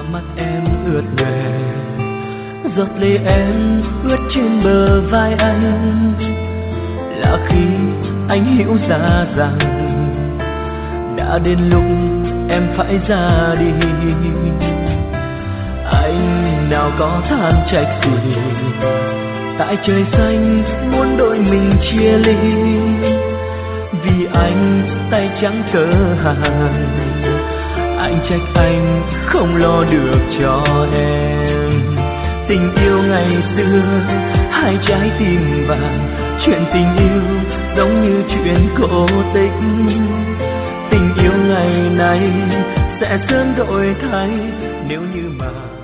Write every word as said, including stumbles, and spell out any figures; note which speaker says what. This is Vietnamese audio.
Speaker 1: mắt em ướt nhòe, giọt lệ em ướt trên bờ vai anh, là khi anh hiểu ra rằng đã đến lúc em phải ra đi. Anh nào có than trách gì, tại trời xanh muốn đôi mình chia ly, vì anh tay trắng cỡ hàng. Anh trách anh không lo được cho em tình yêu ngày xưa, hai trái tim vàng. Chuyện tình yêu giống như chuyện cổ tích, tình yêu ngày nay sẽ sớm đổi thay nếu như mà